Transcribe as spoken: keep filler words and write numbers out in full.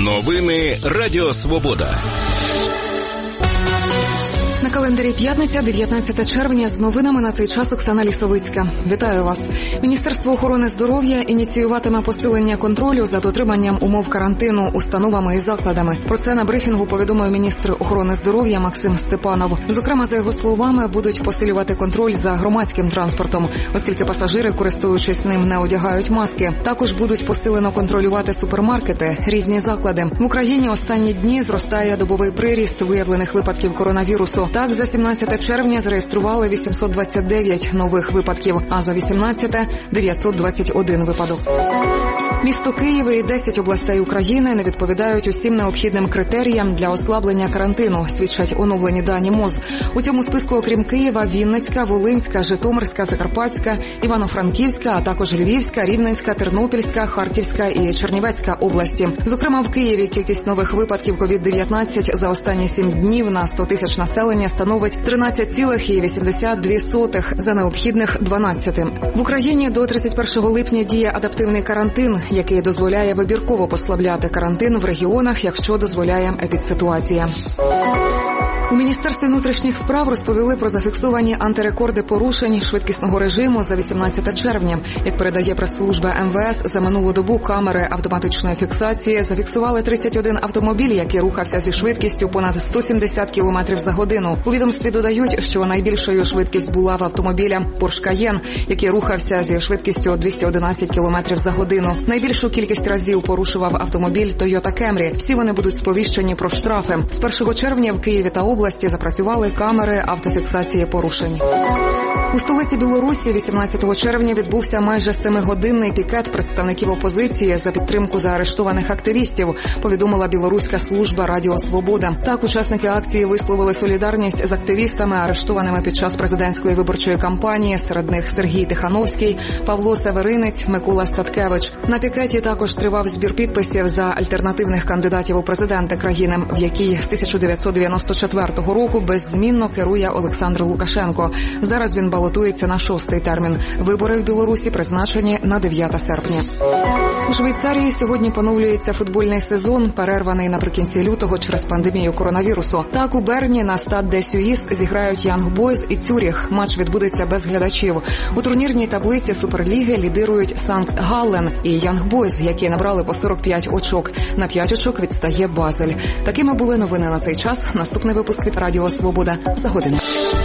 Новини Радіо Свобода. На календарі п'ятниця, дев'ятнадцяте червня, з новинами на цей час Оксана Лісовицька. Вітаю вас. Міністерство охорони здоров'я ініціюватиме посилення контролю за дотриманням умов карантину установами і закладами. Про це на брифінгу повідомив міністр охорони здоров'я Максим Степанов. Зокрема, за його словами, будуть посилювати контроль за громадським транспортом, оскільки пасажири, користуючись ним, не одягають маски. Також будуть посилено контролювати супермаркети, різні заклади. В Україні останні дні зростає добовий приріст виявлених випадків коронавірусу. Так, за сімнадцяте червня зареєстрували вісімсот двадцять дев'ять нових випадків, а за вісімнадцяте – дев'ятсот двадцять один випадок. Місто Київ і десять областей України не відповідають усім необхідним критеріям для ослаблення карантину, свідчать оновлені дані МОЗ. У цьому списку, окрім Києва, Вінницька, Волинська, Житомирська, Закарпатська, Івано-Франківська, а також Львівська, Рівненська, Тернопільська, Харківська і Чернівецька області. Зокрема, в Києві кількість нових випадків ковід дев'ятнадцять за останні сім днів на сто тисяч населення становить тринадцять цілих вісімдесят дві сотих за необхідних дванадцять. В Україні до тридцять першого липня діє адаптивний карантин, який дозволяє вибірково послабляти карантин в регіонах, якщо дозволяє епідситуація. У Міністерстві внутрішніх справ розповіли про зафіксовані антирекорди порушень швидкісного режиму за вісімнадцяте червня. Як передає прес-служба ем ве ес, за минулу добу камери автоматичної фіксації зафіксували тридцять один автомобіль, який рухався зі швидкістю понад сто сімдесят кілометрів за годину. У відомстві додають, що найбільшою швидкість була в автомобіля Porsche Cayenne, який рухався зі швидкістю двісті одинадцять кілометрів за годину. Найбільшу кількість разів порушував автомобіль Toyota Camry. Всі вони будуть сповіщені про штрафи. З першого червня в Києві та області запрацювали камери автофіксації порушень. У столиці Білорусі вісімнадцятого червня відбувся майже семигодинний пікет представників опозиції за підтримку заарештованих активістів, повідомила білоруська служба Радіо Свобода. Так, учасники акції висловили солідарність з активістами, арештованими під час президентської виборчої кампанії, серед них Сергій Тихановський, Павло Северинець, Микола Статкевич. На пікеті також тривав збір підписів за альтернативних кандидатів у президенти країни, в якій з тисяча дев'ятсот дев'яносто четвертого року беззмінно керує Олександр Лукашенко. Зараз він балотується на шостий термін. Вибори в Білорусі призначені на дев'яте серпня. У Швейцарії сьогодні поновлюється футбольний сезон, перерваний наприкінці лютого через пандемію коронавірусу. Так, у Берні на Стад де Сюїс зіграють Янг Бойз і Цюріх. Матч відбудеться без глядачів. У турнірній таблиці Суперліги лідирують Санкт Галлен і Янг Бойз, які набрали по сорок п'ять очок. На п'ять очок відстає Базель. Такими були новини на цей час. Наступний випуск від Радіо Свобода за годину.